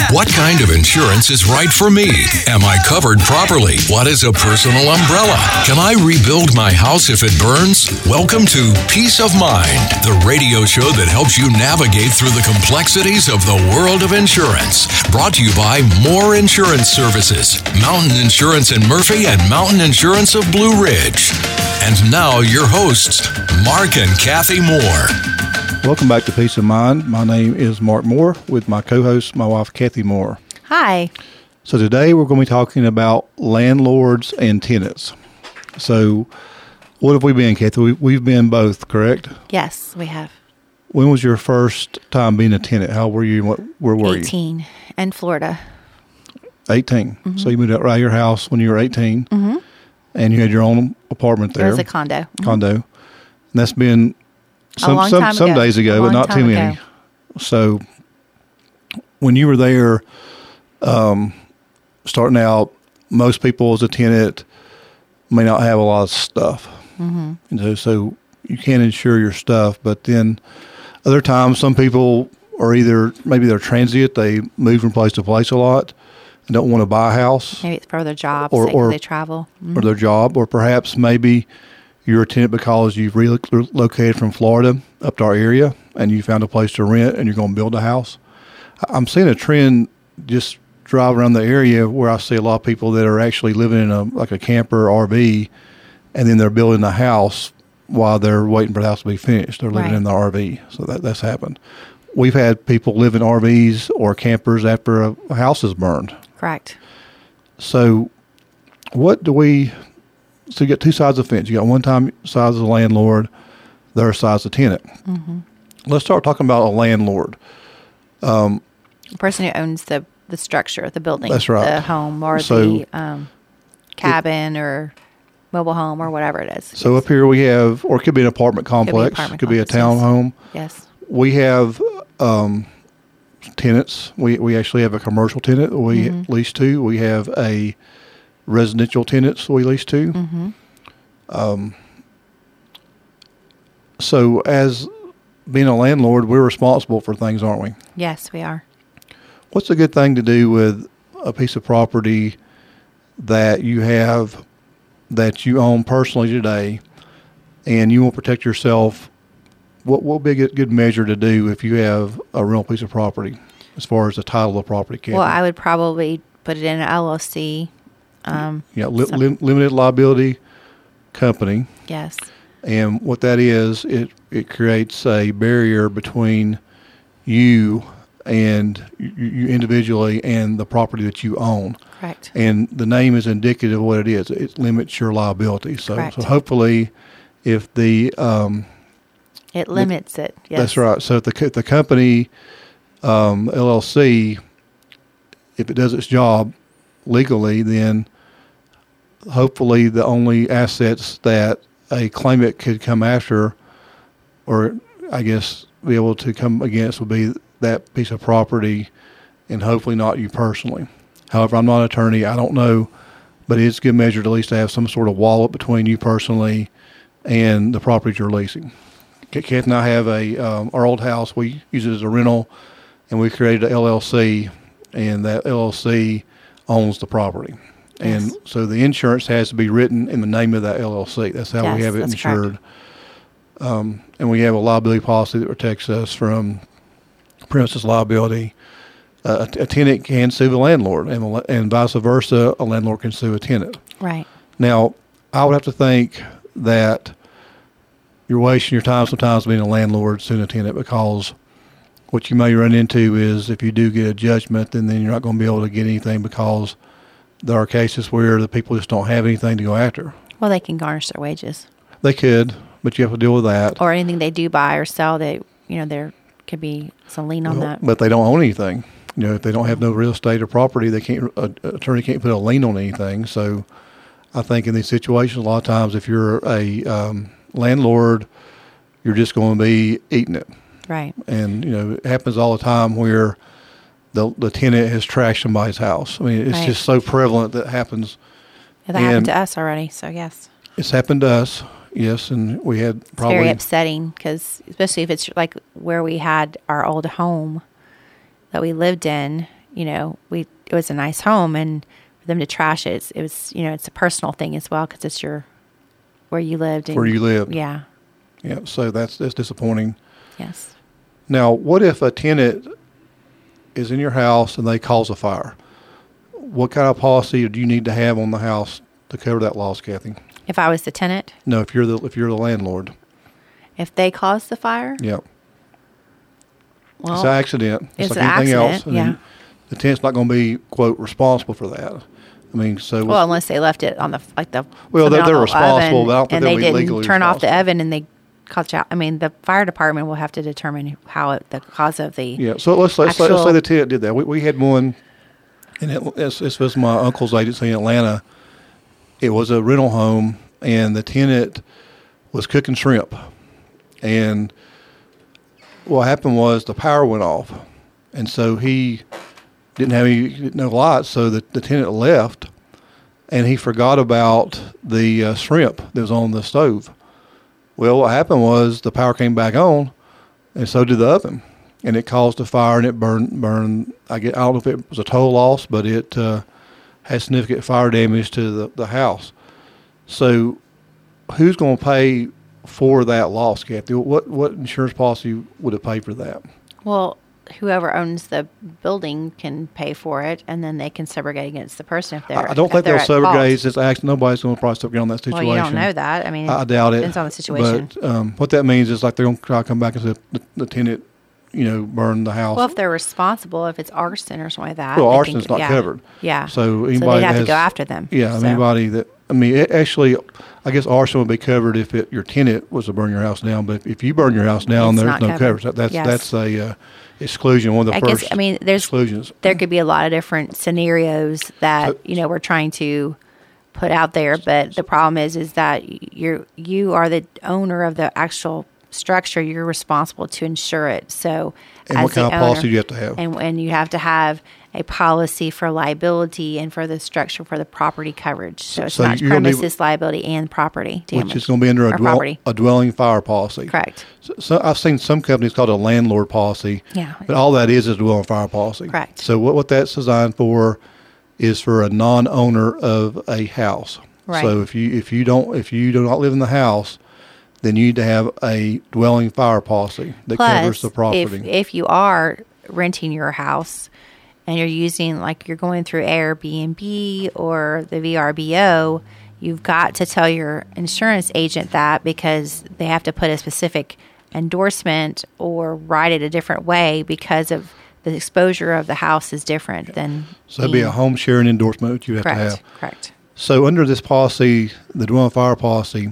What kind of insurance is right for me? Am I covered properly? What is a personal umbrella? Can I rebuild my house if it burns? Welcome to Peace of Mind, the radio show that helps you navigate through the complexities of the world of insurance. Brought to you by Moore Insurance Services, Mountain Insurance in Murphy, and Mountain Insurance of Blue Ridge. And now your hosts, Mark and Kathy Moore. Welcome back to Peace of Mind. My name is Mark Moore with my co-host, my wife, Kathy Moore. Hi. So today we're going to be talking about landlords and tenants. So what have we been, Kathy? We've been both, correct? Yes, we have. When was your first time being a tenant? How were you? Where were 18 in Florida. 18. Mm-hmm. So you moved out of your house when you were 18, Mm-hmm. and you had your own apartment there. It was a condo. Mm-hmm. Condo. And that's been some days ago, but not too many. Ago. So when you were there, starting out, most people as a tenant may not have a lot of stuff. Mm-hmm. And so you can't insure your stuff. But then other times, some people are maybe they're transient, they move from place to place a lot and don't want to buy a house. Maybe it's for their job, or they travel. Mm-hmm. Or their job, or perhaps maybe you're a tenant because you've relocated from Florida up to our area and you found a place to rent and you're going to build a house. I'm seeing a trend just drive around the area where I see a lot of people that are actually living in a camper or RV, and then they're building a house while they're waiting for the house to be finished. They're living in the RV. So that's happened. We've had people live in RVs or campers after a house is burned. Correct. So so you got two sides of the fence. You got one side as a landlord, the other side as a tenant. Mm-hmm. Let's start talking about a landlord. The person who owns the structure, the building. That's right. The home or the cabin or mobile home or whatever it is. So up here we have, or it could be an apartment complex. It could be a townhome. Yes. We have tenants. We actually have a commercial tenant we lease to. We have a residential tenants we lease to. Mm-hmm. So as being a landlord, we're responsible for things, aren't we? Yes, we are. What's a good thing to do with a piece of property that you have, that you own personally today, and you want to protect yourself? What will be a good measure to do if you have a real piece of property as far as the title of the property, Kathy? Well, I would probably put it in an LLC. Limited liability company. Yes. And what that is, it creates a barrier between you and you individually and the property that you own. Correct. And the name is indicative of what it is. It limits your liability. So hopefully, if the it limits it. Yes. That's right. So if the company LLC, if it does its job legally, then hopefully the only assets that a claimant could come after, or I guess be able to come against, would be that piece of property, and hopefully not you personally. However, I'm not an attorney. I don't know, but it's a good measure to at least have some sort of wallet between you personally and the property you're leasing. Kath and I have our old house. We use it as a rental, and we created an LLC, and that LLC owns the property. Yes. And so the insurance has to be written in the name of that LLC. That's how we have it insured. And we have a liability policy that protects us from premises liability. A tenant can sue the landlord, and vice versa, a landlord can sue a tenant. Right. Now, I would have to think that you're wasting your time sometimes being a landlord suing a tenant, because what you may run into is if you do get a judgment, then you're not going to be able to get anything, because there are cases where the people just don't have anything to go after. Well, they can garnish their wages. They could, but you have to deal with that. Or anything they do buy or sell, there could be some lien on that. But they don't own anything. If they don't have no real estate or property, an attorney can't put a lien on anything. So I think in these situations, a lot of times if you're a landlord, you're just going to be eating it. Right. And, it happens all the time where the tenant has trashed somebody's house. I mean, it's just so prevalent that happens. Yeah, that happened to us already, so yes. It's happened to us, yes, and we had probably... It's very upsetting, because especially if it's like where we had our old home that we lived in, it was a nice home, and for them to trash it, it was, it's a personal thing as well because it's where you lived. Where you lived. Yeah. Yeah. So that's disappointing. Yes. Now, what if a tenant is in your house and they cause a fire? What kind of policy do you need to have on the house to cover that loss, Kathy? If I was the tenant? No, if you're the landlord. If they caused the fire? Yeah. Well, it's an accident. It's like an anything accident, else. yeah. The tenant's not going to be, quote, responsible for that. I mean, so... Well, unless they left it on the Well, they're responsible, oven, but I don't think and they'll they be didn't legally turn off the responsible. oven and they caused out. I mean, the fire department will have to determine the cause of the Yeah, so let's say the tenant did that. We had one, and this was my uncle's agency in Atlanta. It was a rental home, and the tenant was cooking shrimp. And what happened was the power went off, and so he didn't have no lights, so the tenant left, and he forgot about the shrimp that was on the stove. Well, what happened was the power came back on, and so did the oven, and it caused a fire, and it burned. I don't know if it was a total loss, but it had significant fire damage to the house. So, who's going to pay for that loss, Kathy? What insurance policy would it pay for that? Well, whoever owns the building can pay for it, and then they can subrogate against the person if they're. I don't think they'll at fault. subrogate. It's actually nobody's going to probably subrogate on that situation. Well, you don't know that. I mean, I doubt it. Depends on the situation. But what that means is like they're going to try to come back and say the tenant, burned the house. Well, if they're responsible, if it's arson or something like that. Well, they arson's can, not covered. Yeah. So anybody they'd have has, to go after them. Yeah, so. anybody that actually, I guess arson would be covered if your tenant was to burn your house down. But if you burn your house down, It's there's not no coverage. covered. That's a exclusion. One of the I first. guess, there's exclusions. There could be a lot of different scenarios that we're trying to put out there, but the problem is that you are the owner of the actual structure. You're responsible to insure it. So, and what kind of policy do you have to have? And you have to have a policy for liability and for the structure for the property coverage. So it's not premises liability and property damage. Which is going to be under a dwelling fire policy. Correct. So I've seen some companies called a landlord policy. Yeah. But all that is a dwelling fire policy. Correct. So what that's designed for is for a non-owner of a house. Right. So if you do not live in the house, then you need to have a dwelling fire policy that covers the property. If you are renting your house and you're going through Airbnb or the VRBO, you've got to tell your insurance agent that, because they have to put a specific endorsement or write it a different way because of the exposure of the house is different than. So it'd be a home sharing endorsement you have to have. Correct. So under this policy, the dwelling fire policy,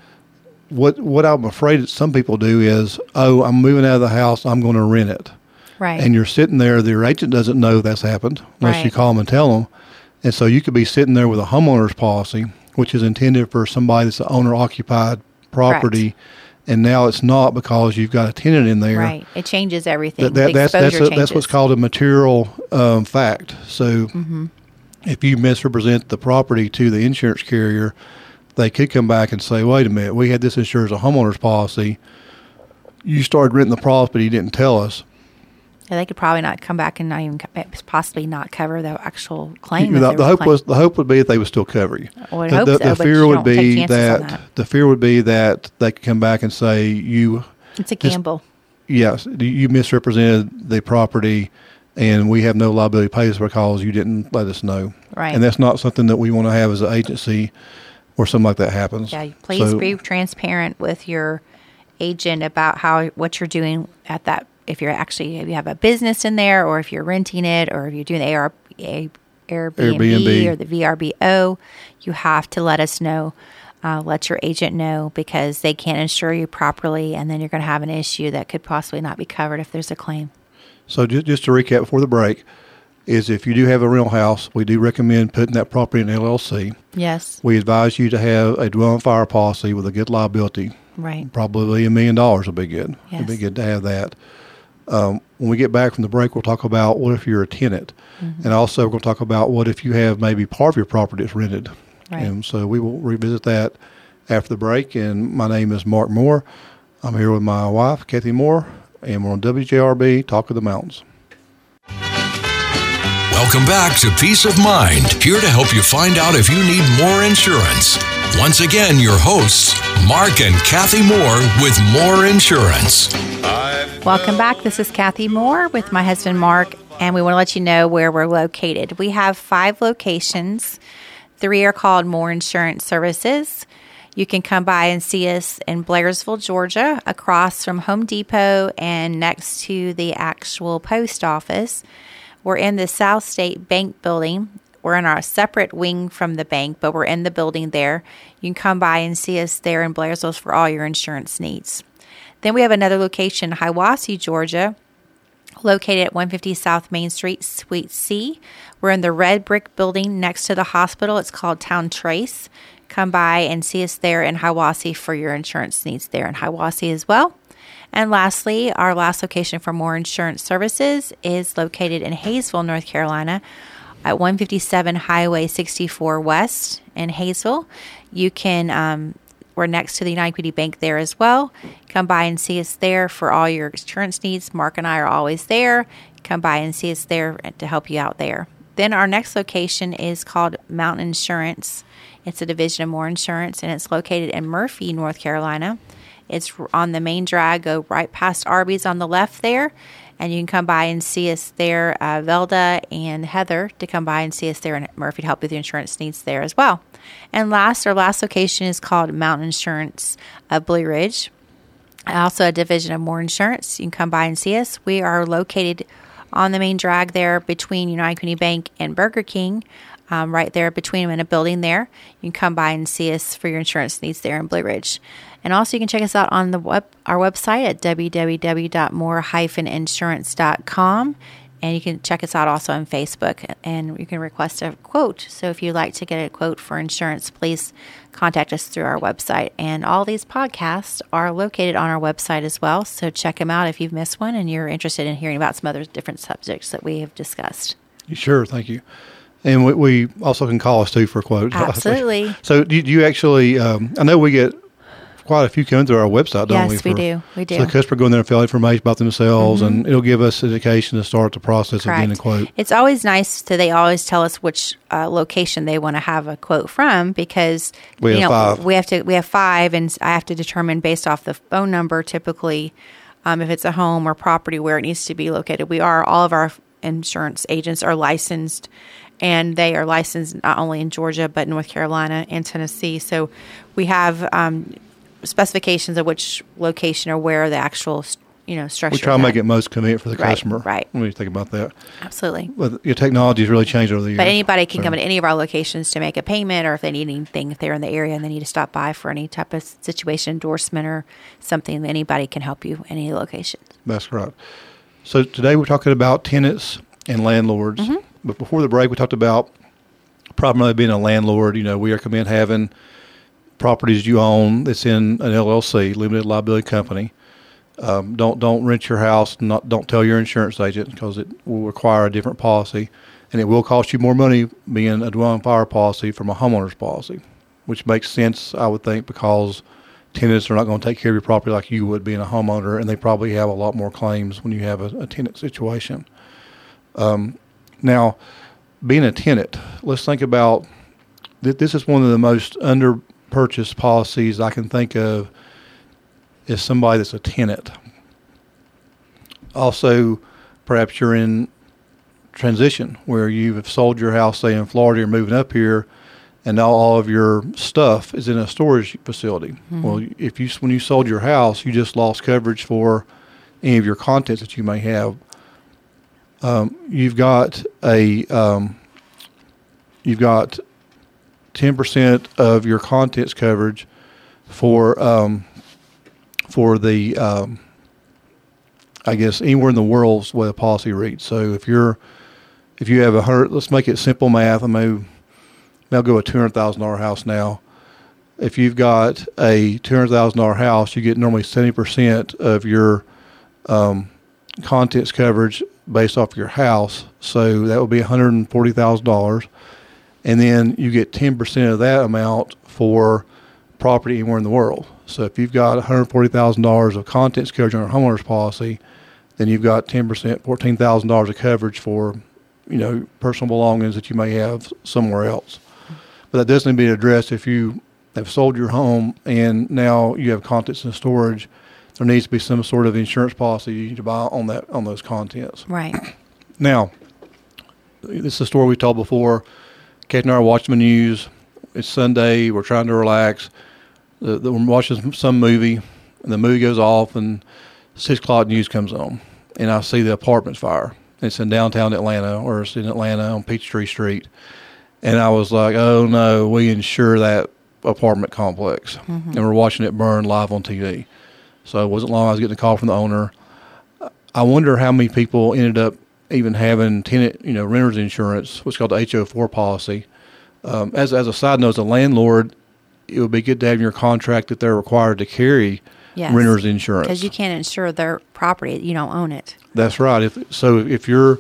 what I'm afraid that some people do is, I'm moving out of the house, I'm going to rent it. Right. And you're sitting there, their agent doesn't know that's happened unless you call them and tell them. And so you could be sitting there with a homeowner's policy, which is intended for somebody that's an owner-occupied property. Correct. And now it's not because you've got a tenant in there. Right. It changes everything. That's what's called a material fact. So if you misrepresent the property to the insurance carrier, they could come back and say, wait a minute, we had this insured as a homeowner's policy. You started renting the property, you didn't tell us. Yeah, they could probably not come back and not even possibly not cover the actual claim. The hope would be that they would still cover you. Well, the fear would be that they could come back and say it's a gamble. Yes, you misrepresented the property, and we have no liability to pay us because you didn't let us know. Right, and that's not something that we want to have as an agency, where something like that happens. Yeah, please be transparent with your agent about what you're doing at that. If you have a business in there, or if you're renting it, or if you're doing the Airbnb or the VRBO, you have to let us know. Let your agent know, because they can't insure you properly, and then you're going to have an issue that could possibly not be covered if there's a claim. So just to recap before the break, is if you do have a rental house, we do recommend putting that property in LLC. Yes. We advise you to have a dwelling fire policy with a good liability. Right. Probably $1 million would be good. Yes. It'd be good to have that. When we get back from the break, we'll talk about what if you're a tenant. And also we're going to talk about what if you have maybe part of your property that's rented. Right. And so we will revisit that after the break. And my name is Mark Moore. I'm here with my wife, Kathy Moore, and we're on WJRB, Talk of the Mountains. Welcome back to Peace of Mind, here to help you find out if you need more insurance. Once again, your hosts, Mark and Kathy Moore with Moore Insurance. Welcome back. This is Kathy Moore with my husband, Mark, and we want to let you know where we're located. We have 5 locations. 3 are called Moore Insurance Services. You can come by and see us in Blairsville, Georgia, across from Home Depot and next to the actual post office. We're in the South State Bank building. We're in our separate wing from the bank, but we're in the building there. You can come by and see us there in Blairsville for all your insurance needs. Then we have another location in Hiwassee, Georgia, located at 150 South Main Street, Suite C. We're in the red brick building next to the hospital. It's called Town Trace. Come by and see us there in Hiwassee for your insurance needs there in Hiwassee as well. And lastly, our last location for Moore Insurance Services is located in Hayesville, North Carolina, at 157 Highway 64 West in Hayesville. You can, we're next to the United Community Bank there as well. Come by and see us there for all your insurance needs. Mark and I are always there. Come by and see us there to help you out there. Then our next location is called Mountain Insurance. It's a division of Moore Insurance, and it's located in Murphy, North Carolina. It's on the main drag. Go right past Arby's on the left there, and you can come by and see us there, Velda and Heather, to come by and see us there in Murphy to help with your insurance needs there as well. And our last location is called Mountain Insurance of Blue Ridge, also a division of Moore Insurance. You can come by and see us. We are located on the main drag there between United Community Bank and Burger King, right there between them in a building there. You can come by and see us for your insurance needs there in Blue Ridge. And also you can check us out on our website at www.more-insurance.com. And you can check us out also on Facebook, and you can request a quote. So if you'd like to get a quote for insurance, please contact us through our website. And all these podcasts are located on our website as well. So check them out if you've missed one and you're interested in hearing about some other different subjects that we have discussed. Sure, thank you. And we also can call us too for quotes. Absolutely. So do you actually, I know we get quite a few coming through our website, don't we? Yes, we do. We do. So the customer go in there and fill out information about themselves, and it'll give us indication to start the process of getting a quote. It's always nice they always tell us which location they want to have a quote from, because we have 5. We have 5, and I have to determine based off the phone number typically if it's a home or property where it needs to be located. All of our insurance agents are licensed, and they are licensed not only in Georgia but North Carolina and Tennessee. So we have specifications of which location or where the actual structure. We try to make it most convenient for the customer. Right. When you think about that. Absolutely. Well, your technology has really changed over the years. But anybody can come to any of our locations to make a payment, or if they need anything, if they're in the area and they need to stop by for any type of situation, endorsement, or something, anybody can help you in any locations. That's right. So today we're talking about tenants and landlords. Mm-hmm. But before the break, we talked about primarily being a landlord. We recommend having properties you own that's in an LLC, limited liability company. Don't rent your house. Don't tell your insurance agent, because it will require a different policy, and it will cost you more money being a dwelling fire policy from a homeowner's policy, which makes sense, I would think, because tenants are not going to take care of your property like you would being a homeowner, and they probably have a lot more claims when you have a tenant situation. Now, being a tenant, let's think about this is one of the most under-purchased policies I can think of, is somebody that's a tenant. Also, perhaps you're in transition where you have sold your house, say in Florida, you're moving up here, and now all of your stuff is in a storage facility. Mm-hmm. Well, when you sold your house, you just lost coverage for any of your contents that you may have. You've got 10% of your contents coverage for the I guess anywhere in the world is the way the policy reads. So if you have 100, let's make it simple math. I'll go a $200,000 house now. If you've got a $200,000 house, you get normally 70% of your contents coverage based off your house. So that would be $140,000. And then you get 10% of that amount for property anywhere in the world. So if you've got $140,000 of contents coverage on a homeowner's policy, then you've got 10%, $14,000 of coverage for personal belongings that you may have somewhere else. But that does need to be addressed if you have sold your home and now you have contents in storage. There needs to be some sort of insurance policy you need to buy on those contents. Right. Now, this is a story we told before. Kate and I are watching the news. It's Sunday. We're trying to relax. We're watching some movie, and the movie goes off, and 6 o'clock news comes on, and I see the apartments fire. It's in downtown Atlanta, or it's in Atlanta on Peachtree Street. And I was like, oh, no, we insure that apartment complex. Mm-hmm. And we're watching it burn live on TV. So it wasn't long I was getting a call from the owner. I wonder how many people ended up even having tenant, renter's insurance, what's called the HO4 policy. As a side note, as a landlord, it would be good to have in your contract that they're required to carry renter's insurance. Because you can't insure their property. You don't own it. That's right. If you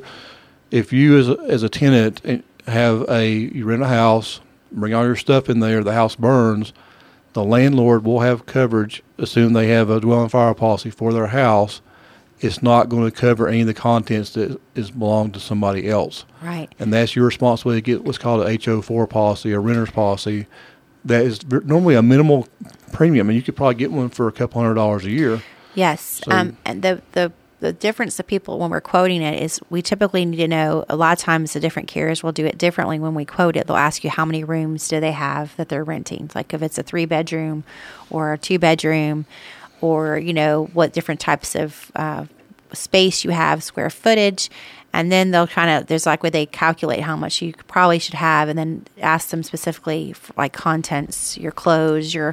as a tenant you rent a house, bring all your stuff in there, the house burns, the landlord will have coverage, assume they have a dwelling fire policy for their house. It's not going to cover any of the contents that belong to somebody else. Right. And that's your responsibility to get what's called an HO4 policy, a renter's policy. That is normally a minimal premium, and you could probably get one for a couple $100 a year. Yes. So, and the difference to people when we're quoting it is we typically need to know, a lot of times the different carriers will do it differently when we quote it. They'll ask you how many rooms do they have that they're renting, like if it's a 3-bedroom or a 2-bedroom, or, what different types of space you have, square footage. And then they'll there's where they calculate how much you probably should have, and then ask them specifically for like contents, your clothes, your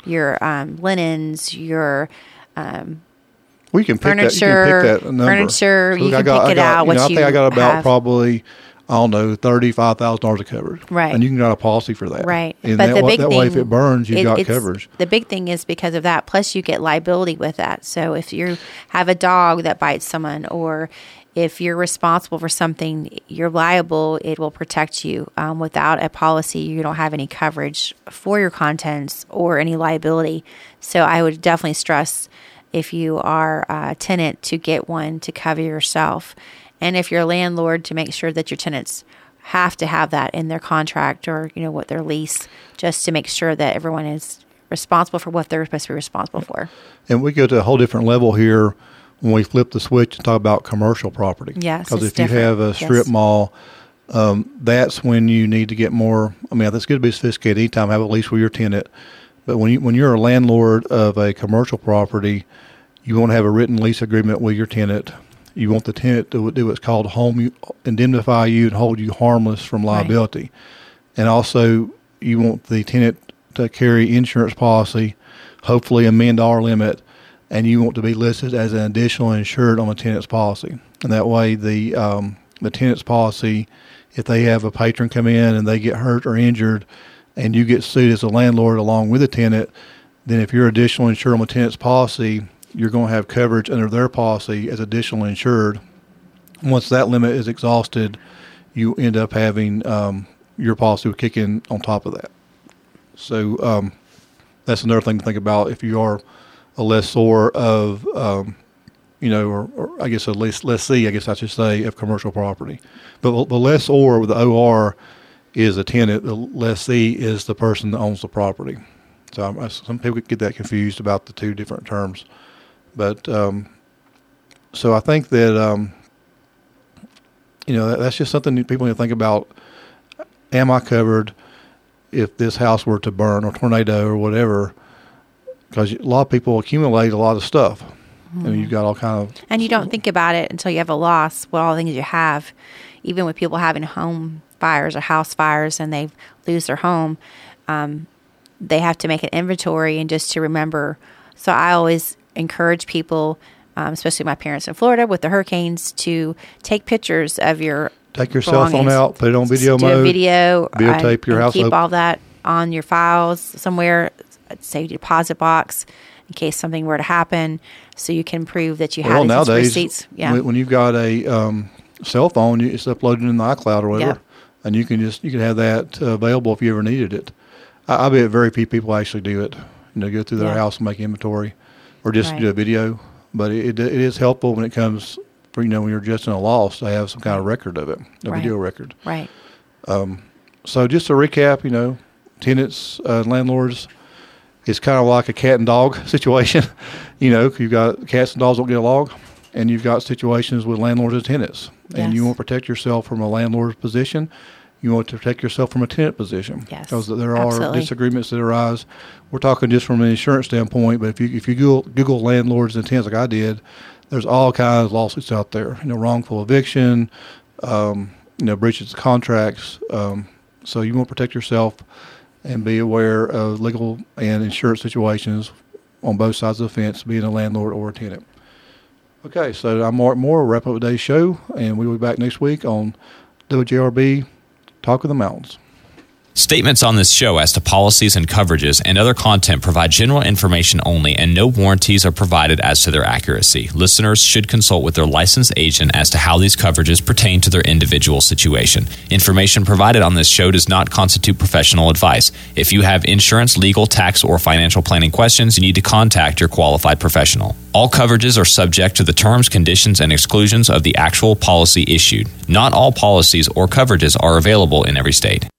linens, your we can pick furniture, that. You can pick that number. Furniture, so you can pick it out. I think I got about probably, I don't know, $35,000 of coverage. Right. And you can get a policy for that. Right. And but the big thing, way, if it burns, you've got coverage. The big thing is because of that, plus you get liability with that. So if you have a dog that bites someone, or if you're responsible for something, you're liable, it will protect you. Without a policy, you don't have any coverage for your contents or any liability. So I would definitely stress, if you are a tenant, to get one to cover yourself. And if you're a landlord, to make sure that your tenants have to have that in their contract or, what their lease, just to make sure that everyone is responsible for what they're supposed to be responsible for. And we go to a whole different level here when we flip the switch and talk about commercial property. Yes, because if you have a strip mall, that's when you need to get more. I mean, it's good to be sophisticated anytime, have a lease with your tenant. But when you're a landlord of a commercial property, you want to have a written lease agreement with your tenant. You want the tenant to do what's called indemnify you and hold you harmless from liability. Right. And also, you want the tenant to carry insurance policy, hopefully $1 million limit, and you want to be listed as an additional insured on the tenant's policy. And that way, the tenant's policy, if they have a patron come in and they get hurt or injured, and you get sued as a landlord along with the tenant, then if you're additional insured on the tenant's policy, you're going to have coverage under their policy as additional insured. Once that limit is exhausted, you end up having your policy will kick in on top of that. So that's another thing to think about if you are a lessor of, or I guess a lessee, I guess I should say, of commercial property. But the lessor with the OR is a tenant. The lessee is the person that owns the property. So some people get that confused about the two different terms. But so I think that, that's just something that people need to think about. Am I covered if this house were to burn or tornado or whatever? Because a lot of people accumulate a lot of stuff. Mm-hmm. And you've got all kind of... And you don't think about it until you have a loss, what all the things you have. Even with people having home fires or house fires and they lose their home, they have to make an inventory and just to remember. So I always encourage people, especially my parents in Florida with the hurricanes, to take pictures of your Take your cell phone out, put it on video mode. Do a video. Videotape your house. Keep all that on your files somewhere, say deposit box, in case something were to happen, so you can prove that you had nowadays, receipts. Yeah. When you've got a cell phone, it's uploaded in the iCloud or whatever, and you can have that available if you ever needed it. I bet very few people actually do it. Go through their house and make inventory, or just do a video. But it is helpful when it comes for, when you're adjusting a loss, to have some kind of record of it, a Right. video record. Right. So just to recap, tenants, landlords, it's kind of like a cat and dog situation. You've got cats and dogs don't get along, and you've got situations with landlords and tenants. And you Yes. want to protect yourself from a landlord's position. You want to protect yourself from a tenant position. Yes, Because there are absolutely. disagreements that arise. We're talking just from an insurance standpoint, but if you Google landlords and tenants like I did, there's all kinds of lawsuits out there. Wrongful eviction, breaches of contracts. So you want to protect yourself and be aware of legal and insurance situations on both sides of the fence, being a landlord or a tenant. Okay, so I'm Mark Moore, wrap up today's show, and we'll be back next week on WJRB Talk of the Mountains. Statements on this show as to policies and coverages and other content provide general information only, and no warranties are provided as to their accuracy. Listeners should consult with their licensed agent as to how these coverages pertain to their individual situation. Information provided on this show does not constitute professional advice. If you have insurance, legal, tax, or financial planning questions, you need to contact your qualified professional. All coverages are subject to the terms, conditions, and exclusions of the actual policy issued. Not all policies or coverages are available in every state.